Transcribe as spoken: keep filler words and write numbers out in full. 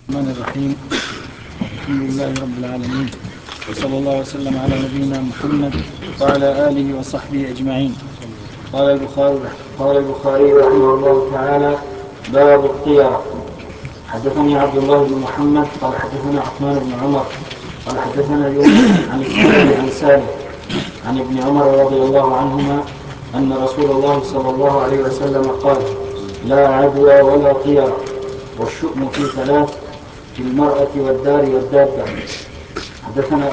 الرحمن الرحيم. الحمد لله رب العالمين، وصلى الله وسلم على نبينا محمد وعلى آله وصحبه أجمعين. قال البخاري قال البخاري رحمه الله تعالى: باب الطيرة. حدثني عبد الله بن محمد قال حدثنا عثمان بن عمر قال حدثنا يونس عن الزهري عن سالم عن ابن عمر رضي الله عنهما أن رسول الله صلى الله عليه وسلم قال: لا عدوى ولا طيرة، والشؤم في ثلاث: في المرأة والدار والدابة. حدثنا